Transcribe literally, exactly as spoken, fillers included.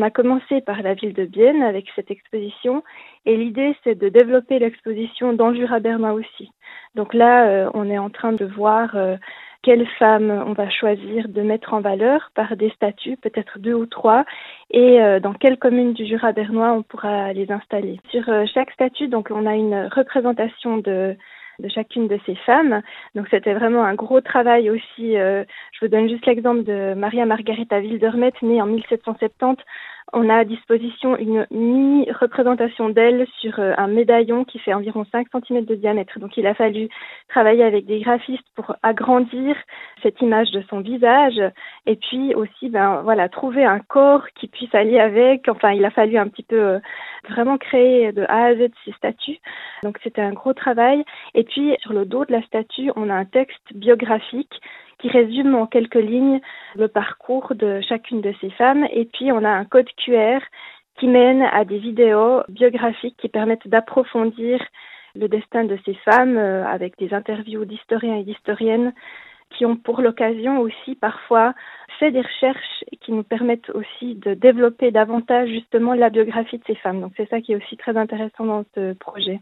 on a commencé par la ville de Bienne avec cette exposition et l'idée c'est de développer l'exposition dans le Jura bernois aussi. Donc là, euh, on est en train de voir euh, quelles femmes on va choisir de mettre en valeur par des statues, peut-être deux ou trois, et euh, dans quelle commune du Jura bernois on pourra les installer. Sur euh, chaque statue, donc on a une représentation de de chacune de ces femmes. Donc c'était vraiment un gros travail aussi. Euh, je vous donne juste l'exemple de Maria Margarita Wildermet, née en mille sept cent soixante-dix. On a à disposition une mini-représentation d'elle sur euh, un médaillon qui fait environ cinq centimètres de diamètre. Donc il a fallu travailler avec des graphistes pour agrandir cette image de son visage et puis aussi ben, voilà, trouver un corps qui puisse aller avec. Enfin, il a fallu un petit peu euh, vraiment créer de A à Z ces statues. Donc c'était un gros travail. Et puis sur le dos de la statue, on a un texte biographique qui résume en quelques lignes le parcours de chacune de ces femmes. Et puis, on a un code Q R qui mène à des vidéos biographiques qui permettent d'approfondir le destin de ces femmes euh, avec des interviews d'historiens et d'historiennes qui ont pour l'occasion aussi parfois fait des recherches qui nous permettent aussi de développer davantage justement la biographie de ces femmes. Donc c'est ça qui est aussi très intéressant dans ce projet.